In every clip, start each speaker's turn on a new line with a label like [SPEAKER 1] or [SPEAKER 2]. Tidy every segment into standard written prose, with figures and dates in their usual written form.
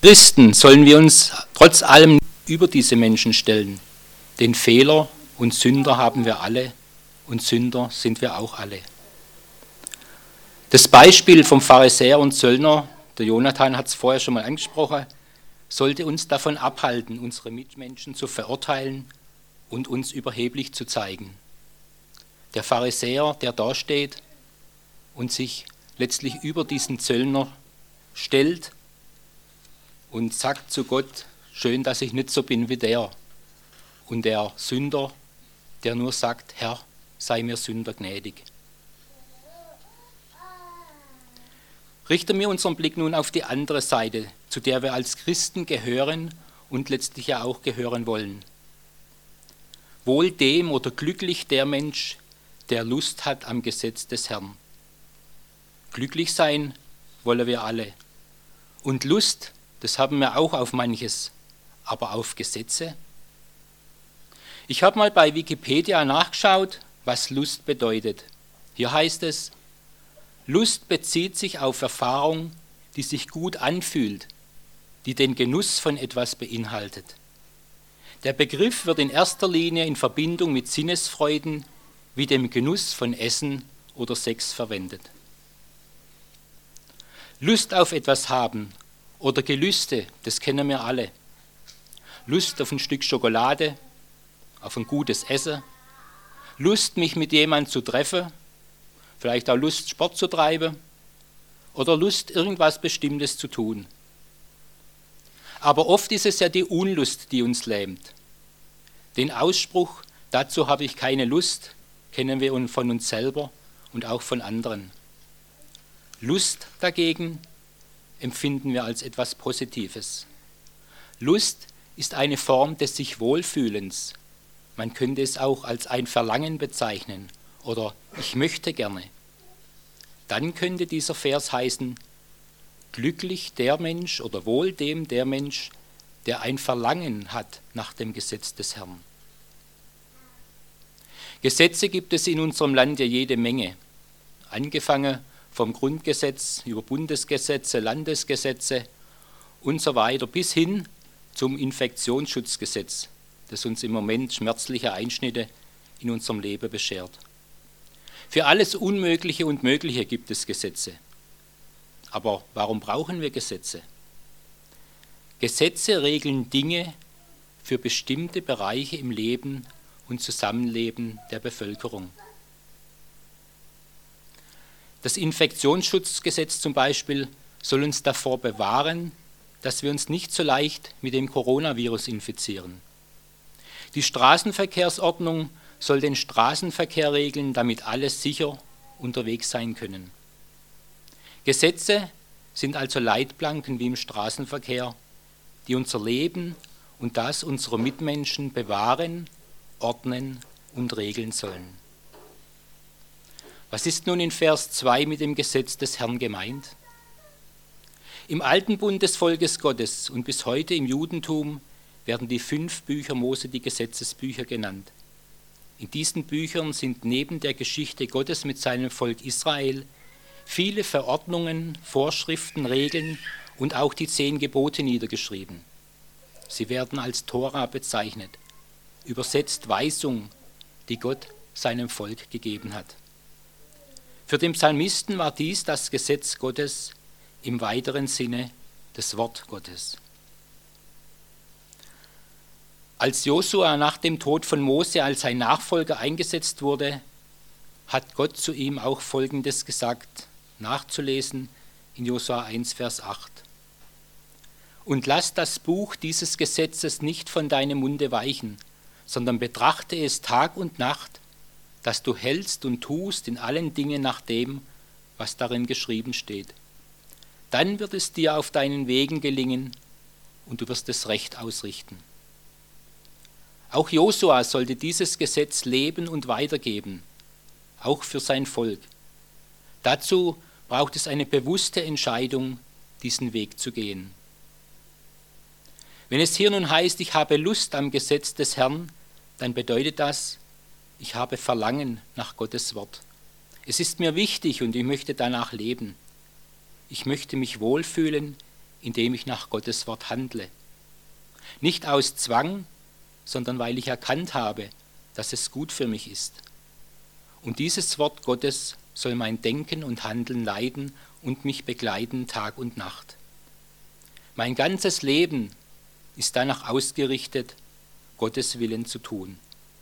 [SPEAKER 1] Christen sollen wir uns trotz allem über diese Menschen stellen, denn Fehler und Sünder haben wir alle und Sünder sind wir auch alle. Das Beispiel vom Pharisäer und Zöllner, der Jonathan hat es vorher schon mal angesprochen, sollte uns davon abhalten, unsere Mitmenschen zu verurteilen und uns überheblich zu zeigen. Der Pharisäer, der da steht und sich letztlich über diesen Zöllner stellt und sagt zu Gott, schön, dass ich nicht so bin wie der. Und der Sünder, der nur sagt, Herr, sei mir Sünder gnädig. Richten wir unseren Blick nun auf die andere Seite, zu der wir als Christen gehören und letztlich ja auch gehören wollen. Wohl dem oder glücklich der Mensch, der Lust hat am Gesetz des Herrn. Glücklich sein wollen wir alle. Und Lust, das haben wir auch auf manches, aber auf Gesetze? Ich habe mal bei Wikipedia nachgeschaut, was Lust bedeutet. Hier heißt es, Lust bezieht sich auf Erfahrung, die sich gut anfühlt, die den Genuss von etwas beinhaltet. Der Begriff wird in erster Linie in Verbindung mit Sinnesfreuden wie dem Genuss von Essen oder Sex verwendet. Lust auf etwas haben oder Gelüste, das kennen wir alle. Lust auf ein Stück Schokolade, auf ein gutes Essen, Lust, mich mit jemandem zu treffen, vielleicht auch Lust, Sport zu treiben oder Lust, irgendwas Bestimmtes zu tun. Aber oft ist es ja die Unlust, die uns lähmt. Den Ausspruch, dazu habe ich keine Lust, kennen wir von uns selber und auch von anderen. Lust dagegen empfinden wir als etwas Positives. Lust ist eine Form des sich Wohlfühlens. Man könnte es auch als ein Verlangen bezeichnen oder ich möchte gerne. Dann könnte dieser Vers heißen, glücklich der Mensch oder wohl dem der Mensch, der ein Verlangen hat nach dem Gesetz des Herrn. Gesetze gibt es in unserem Land ja jede Menge, angefangen vom Grundgesetz über Bundesgesetze, Landesgesetze und so weiter bis hin zum Infektionsschutzgesetz, das uns im Moment schmerzliche Einschnitte in unserem Leben beschert. Für alles Unmögliche und Mögliche gibt es Gesetze. Aber warum brauchen wir Gesetze? Gesetze regeln Dinge für bestimmte Bereiche im Leben und Zusammenleben der Bevölkerung. Das Infektionsschutzgesetz zum Beispiel soll uns davor bewahren, dass wir uns nicht so leicht mit dem Coronavirus infizieren. Die Straßenverkehrsordnung soll den Straßenverkehr regeln, damit alle sicher unterwegs sein können. Gesetze sind also Leitplanken wie im Straßenverkehr, die unser Leben und das unserer Mitmenschen bewahren, ordnen und regeln sollen. Was ist nun in Vers 2 mit dem Gesetz des Herrn gemeint? Im alten Bund des Volkes Gottes und bis heute im Judentum werden die 5 Bücher Mose die Gesetzesbücher genannt. In diesen Büchern sind neben der Geschichte Gottes mit seinem Volk Israel viele Verordnungen, Vorschriften, Regeln und auch die 10 Gebote niedergeschrieben. Sie werden als Tora bezeichnet, übersetzt Weisung, die Gott seinem Volk gegeben hat. Für den Psalmisten war dies das Gesetz Gottes im weiteren Sinne das Wort Gottes. Als Josua nach dem Tod von Mose als sein Nachfolger eingesetzt wurde, hat Gott zu ihm auch Folgendes gesagt, nachzulesen in Josua 1, Vers 8. Und lass das Buch dieses Gesetzes nicht von deinem Munde weichen, sondern betrachte es Tag und Nacht, dass du hältst und tust in allen Dingen nach dem, was darin geschrieben steht. Dann wird es dir auf deinen Wegen gelingen und du wirst es recht ausrichten. Auch Josua sollte dieses Gesetz leben und weitergeben, auch für sein Volk. Dazu braucht es eine bewusste Entscheidung, diesen Weg zu gehen. Wenn es hier nun heißt, ich habe Lust am Gesetz des Herrn, dann bedeutet das, ich habe Verlangen nach Gottes Wort. Es ist mir wichtig und ich möchte danach leben. Ich möchte mich wohlfühlen indem ich nach Gottes Wort handle. Nicht aus Zwang, sondern weil ich erkannt habe, dass es gut für mich ist. Und dieses Wort Gottes soll mein Denken und Handeln leiten und mich begleiten Tag und Nacht. Mein ganzes Leben ist danach ausgerichtet, Gottes Willen zu tun.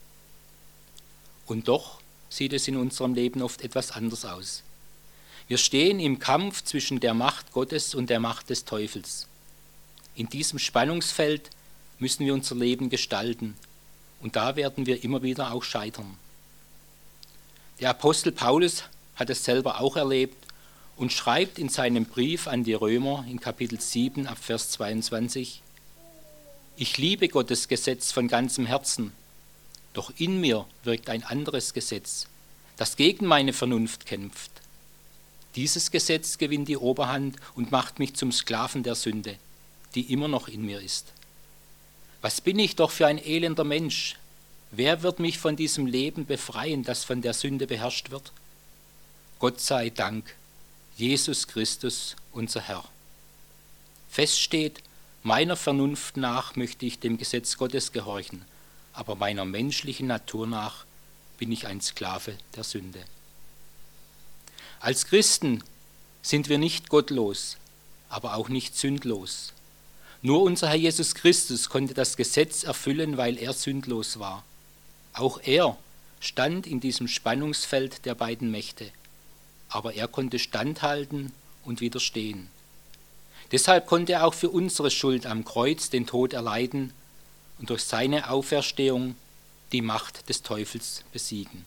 [SPEAKER 1] Und doch sieht es in unserem Leben oft etwas anders aus. Wir stehen im Kampf zwischen der Macht Gottes und der Macht des Teufels. In diesem Spannungsfeld müssen wir unser Leben gestalten und da werden wir immer wieder auch scheitern. Der Apostel Paulus hat es selber auch erlebt und schreibt in seinem Brief an die Römer in Kapitel 7 ab Vers 22: Ich liebe Gottes Gesetz von ganzem Herzen, doch in mir wirkt ein anderes Gesetz, das gegen meine Vernunft kämpft. Dieses Gesetz gewinnt die Oberhand und macht mich zum Sklaven der Sünde, die immer noch in mir ist. Was bin ich doch für ein elender Mensch? Wer wird mich von diesem Leben befreien, das von der Sünde beherrscht wird? Gott sei Dank, Jesus Christus, unser Herr. Fest steht, meiner Vernunft nach möchte ich dem Gesetz Gottes gehorchen, aber meiner menschlichen Natur nach bin ich ein Sklave der Sünde. Als Christen sind wir nicht gottlos, aber auch nicht sündlos. Nur unser Herr Jesus Christus konnte das Gesetz erfüllen, weil er sündlos war. Auch er stand in diesem Spannungsfeld der beiden Mächte, aber er konnte standhalten und widerstehen. Deshalb konnte er auch für unsere Schuld am Kreuz den Tod erleiden und durch seine Auferstehung die Macht des Teufels besiegen.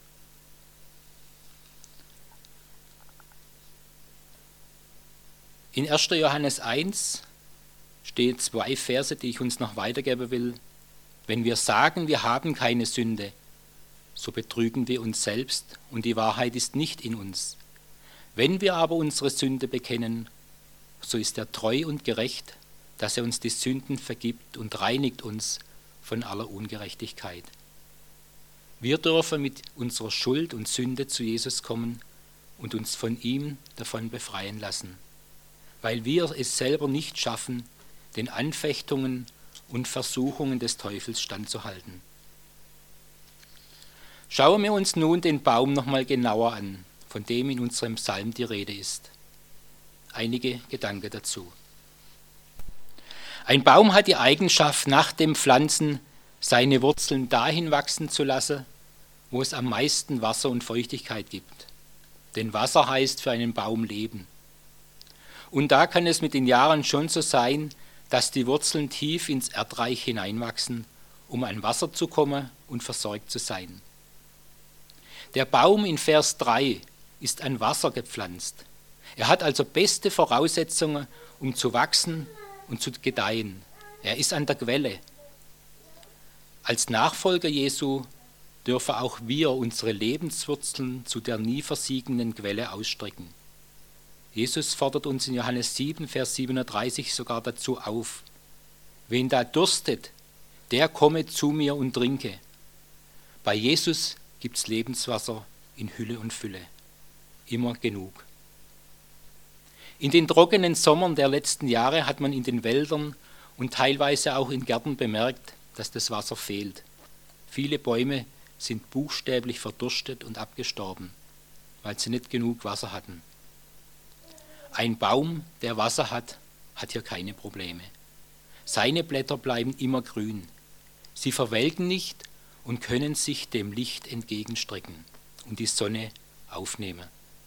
[SPEAKER 1] In 1. Johannes 1 stehen 2 Verse, die ich uns noch weitergeben will. Wenn wir sagen, wir haben keine Sünde, so betrügen wir uns selbst und die Wahrheit ist nicht in uns. Wenn wir aber unsere Sünde bekennen, so ist er treu und gerecht, dass er uns die Sünden vergibt und reinigt uns von aller Ungerechtigkeit. Wir dürfen mit unserer Schuld und Sünde zu Jesus kommen und uns von ihm davon befreien lassen, weil wir es selber nicht schaffen, den Anfechtungen und Versuchungen des Teufels standzuhalten. Schauen wir uns nun den Baum nochmal genauer an, von dem in unserem Psalm die Rede ist. Einige Gedanken dazu. Ein Baum hat die Eigenschaft, nach dem Pflanzen seine Wurzeln dahin wachsen zu lassen, wo es am meisten Wasser und Feuchtigkeit gibt. Denn Wasser heißt für einen Baum Leben. Und da kann es mit den Jahren schon so sein, dass die Wurzeln tief ins Erdreich hineinwachsen, um an Wasser zu kommen und versorgt zu sein. Der Baum in Vers 3 ist an Wasser gepflanzt. Er hat also beste Voraussetzungen, um zu wachsen und zu gedeihen. Er ist an der Quelle. Als Nachfolger Jesu dürfen auch wir unsere Lebenswurzeln zu der nie versiegenden Quelle ausstrecken. Jesus fordert uns in Johannes 7, Vers 37 sogar dazu auf: Wen da durstet, der komme zu mir und trinke. Bei Jesus gibt es Lebenswasser in Hülle und Fülle. Immer genug. In den trockenen Sommern der letzten Jahre hat man in den Wäldern und teilweise auch in Gärten bemerkt, dass das Wasser fehlt. Viele Bäume sind buchstäblich verdurstet und abgestorben, weil sie nicht genug Wasser hatten. Ein Baum, der Wasser hat, hat hier keine Probleme. Seine Blätter bleiben immer grün. Sie verwelken nicht und können sich dem Licht entgegenstrecken und die Sonne aufnehmen.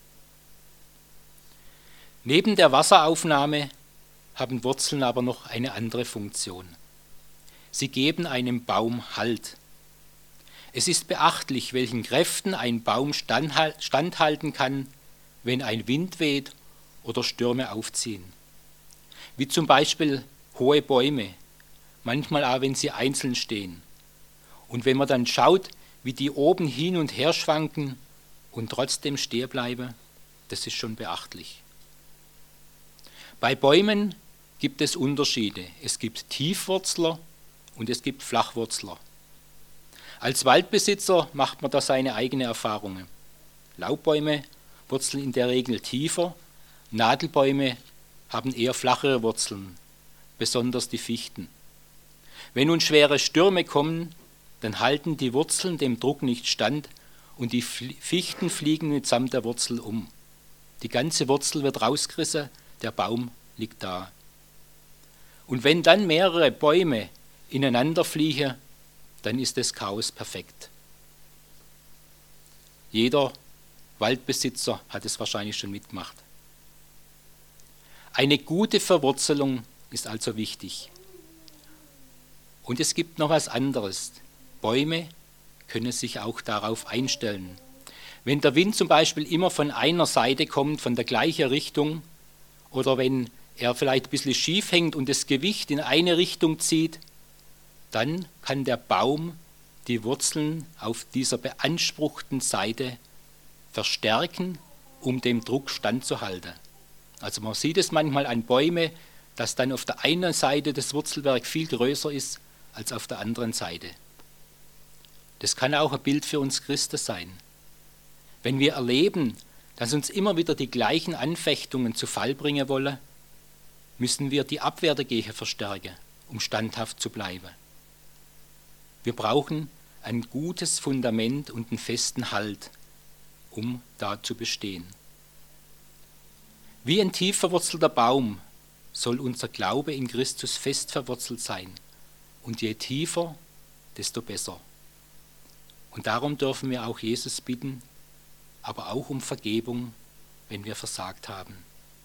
[SPEAKER 1] Neben der Wasseraufnahme haben Wurzeln aber noch eine andere Funktion. Sie geben einem Baum Halt. Es ist beachtlich, welchen Kräften ein Baum standhalten kann, wenn ein Wind weht oder Stürme aufziehen. Wie zum Beispiel hohe Bäume, manchmal auch wenn sie einzeln stehen. Und wenn man dann schaut, wie die oben hin und her schwanken und trotzdem stehen bleiben, das ist schon beachtlich. Bei Bäumen gibt es Unterschiede. Es gibt Tiefwurzler und es gibt Flachwurzler. Als Waldbesitzer macht man da seine eigenen Erfahrungen. Laubbäume wurzeln in der Regel tiefer, Nadelbäume haben eher flachere Wurzeln besonders die Fichten. Wenn nun schwere Stürme kommen, dann halten die Wurzeln dem Druck nicht stand und die Fichten fliegen mitsamt der Wurzel um. Die ganze Wurzel wird rausgerissen, der Baum liegt da. Und wenn dann mehrere Bäume ineinander fliegen, dann ist das Chaos perfekt. Jeder Waldbesitzer hat es wahrscheinlich schon mitgemacht. Eine gute Verwurzelung ist also wichtig. Und es gibt noch was anderes. Bäume können sich auch darauf einstellen. Wenn der Wind zum Beispiel immer von einer Seite kommt, von der gleichen Richtung, oder wenn er vielleicht ein bisschen schief hängt und das Gewicht in eine Richtung zieht, dann kann der Baum die Wurzeln auf dieser beanspruchten Seite verstärken, um dem Druck standzuhalten. Also man sieht es manchmal an Bäumen, dass dann auf der einen Seite das Wurzelwerk viel größer ist als auf der anderen Seite. Das kann auch ein Bild für uns Christen sein. Wenn wir erleben, dass uns immer wieder die gleichen Anfechtungen zu Fall bringen wollen, müssen wir die Abwehr dagegen verstärken, um standhaft zu bleiben. Wir brauchen ein gutes Fundament und einen festen Halt, um da zu bestehen. Wie ein tief verwurzelter Baum soll unser Glaube in Christus fest verwurzelt sein. Und je tiefer, desto besser. Und darum dürfen wir auch Jesus bitten, aber auch um Vergebung, wenn wir versagt haben.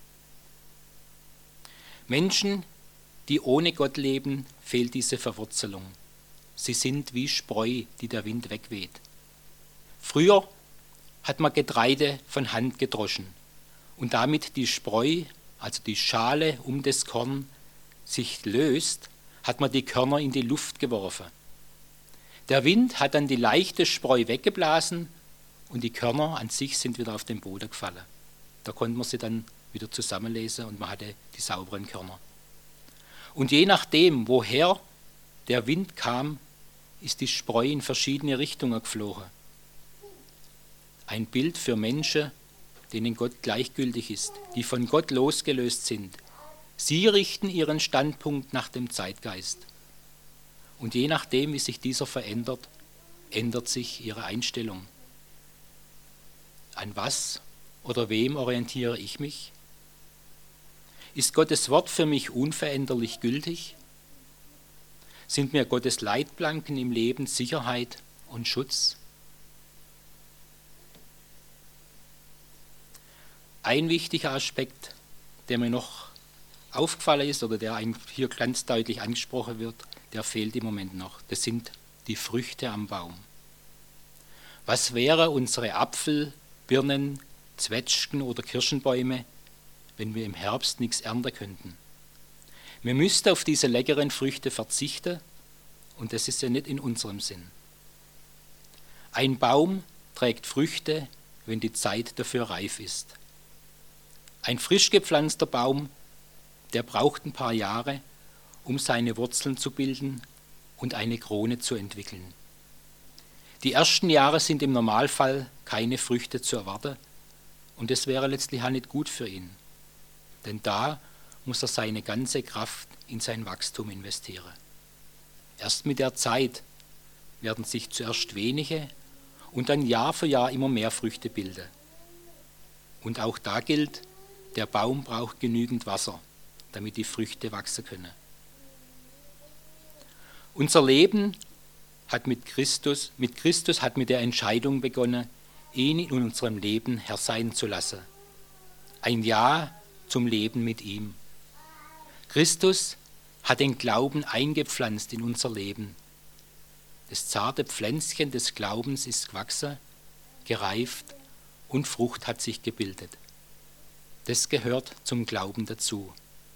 [SPEAKER 1] Menschen, die ohne Gott leben, fehlt diese Verwurzelung. Sie sind wie Spreu, die der Wind wegweht. Früher hat man Getreide von Hand gedroschen und damit die Spreu, also die Schale um das Korn, sich löst, hat man die Körner in die Luft geworfen. Der Wind hat dann die leichte Spreu weggeblasen und die Körner an sich sind wieder auf den Boden gefallen. Da konnte man sie dann wieder zusammenlesen und man hatte die sauberen Körner. Und je nachdem, woher der Wind kam, ist die Spreu in verschiedene Richtungen geflogen. Ein Bild für Menschen, denen Gott gleichgültig ist, die von Gott losgelöst sind. Sie richten ihren Standpunkt nach dem Zeitgeist. Und je nachdem, wie sich dieser verändert, ändert sich ihre Einstellung. An was oder wem orientiere ich mich? Ist Gottes Wort für mich unveränderlich gültig? Sind mir Gottes Leitplanken im Leben Sicherheit und Schutz? Ein wichtiger Aspekt, der mir noch aufgefallen ist oder der hier ganz deutlich angesprochen wird, der fehlt im Moment noch. Das sind die Früchte am Baum. Was wäre unsere Apfel, Birnen, Zwetschgen oder Kirschenbäume, wenn wir im Herbst nichts ernten könnten? Wir müssten auf diese leckeren Früchte verzichten und das ist ja nicht in unserem Sinn. Ein Baum trägt Früchte, wenn die Zeit dafür reif ist. Ein frisch gepflanzter Baum, der braucht ein paar Jahre, um seine Wurzeln zu bilden und eine Krone zu entwickeln. Die ersten Jahre sind im Normalfall keine Früchte zu erwarten und das wäre letztlich auch nicht gut für ihn. Denn da muss er seine ganze Kraft in sein Wachstum investieren. Erst mit der Zeit werden sich zuerst wenige und dann Jahr für Jahr immer mehr Früchte bilden. Und auch da gilt, der Baum braucht genügend Wasser, damit die Früchte wachsen können. Unser Leben hat mit Christus hat mit der Entscheidung begonnen, ihn in unserem Leben Herr sein zu lassen. Ein Ja zum Leben mit ihm. Christus hat den Glauben eingepflanzt in unser Leben. Das zarte Pflänzchen des Glaubens ist gewachsen, gereift und Frucht hat sich gebildet. Das gehört zum Glauben dazu.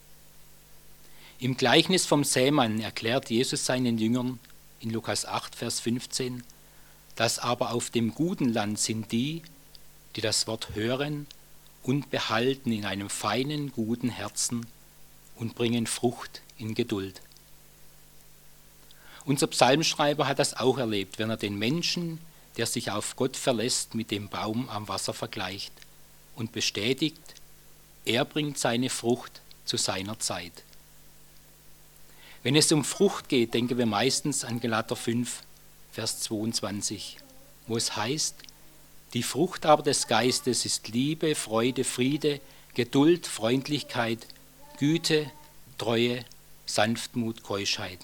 [SPEAKER 1] Im Gleichnis vom Sämann erklärt Jesus seinen Jüngern in Lukas 8, Vers 15, dass aber auf dem guten Land sind die, die das Wort hören und behalten in einem feinen, guten Herzen und bringen Frucht in Geduld. Unser Psalmschreiber hat das auch erlebt, wenn er den Menschen, der sich auf Gott verlässt, mit dem Baum am Wasser vergleicht und bestätigt, er bringt seine Frucht zu seiner Zeit. Wenn es um Frucht geht, denken wir meistens an Galater 5, Vers 22, wo es heißt, die Frucht aber des Geistes ist Liebe, Freude, Friede, Geduld, Freundlichkeit, Güte, Treue, Sanftmut, Keuschheit.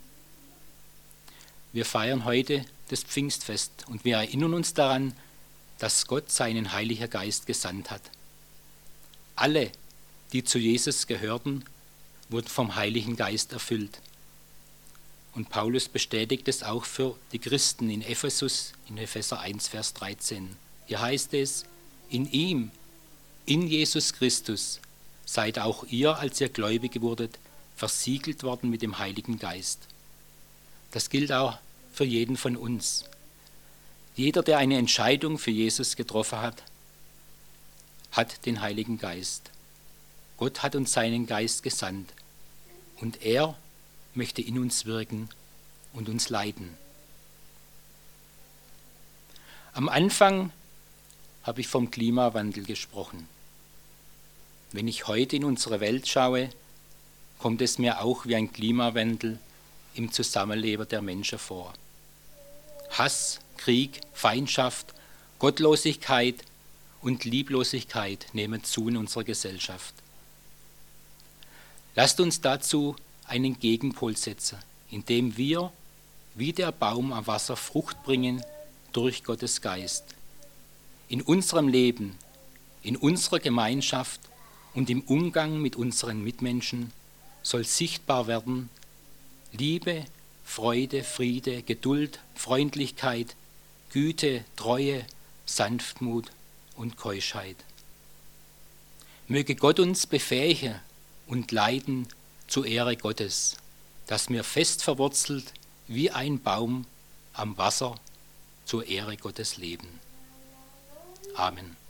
[SPEAKER 1] Wir feiern heute das Pfingstfest und wir erinnern uns daran, dass Gott seinen Heiligen Geist gesandt hat. Alle, die zu Jesus gehörten, wurden vom Heiligen Geist erfüllt. Und Paulus bestätigt es auch für die Christen in Ephesus, in Epheser 1, Vers 13. Hier heißt es, in ihm, in Jesus Christus, seid auch ihr, als ihr Gläubige wurdet, versiegelt worden mit dem Heiligen Geist. Das gilt auch für jeden von uns. Jeder, der eine Entscheidung für Jesus getroffen hat, hat den Heiligen Geist. Gott hat uns seinen Geist gesandt und er möchte in uns wirken und uns leiten. Am Anfang habe ich vom Klimawandel gesprochen. Wenn ich heute in unsere Welt schaue, kommt es mir auch wie ein Klimawandel im Zusammenleben der Menschen vor. Hass, Krieg, Feindschaft, Gottlosigkeit und Lieblosigkeit nehmen zu in unserer Gesellschaft. Lasst uns dazu einen Gegenpol setzen, indem wir, wie der Baum am Wasser, Frucht bringen durch Gottes Geist. In unserem Leben, in unserer Gemeinschaft und im Umgang mit unseren Mitmenschen soll sichtbar werden Liebe, Freude, Friede, Geduld, Freundlichkeit, Güte, Treue, Sanftmut und Keuschheit. Möge Gott uns befähigen und leiten zur Ehre Gottes, dass wir fest verwurzelt wie ein Baum am Wasser zur Ehre Gottes leben. Amen.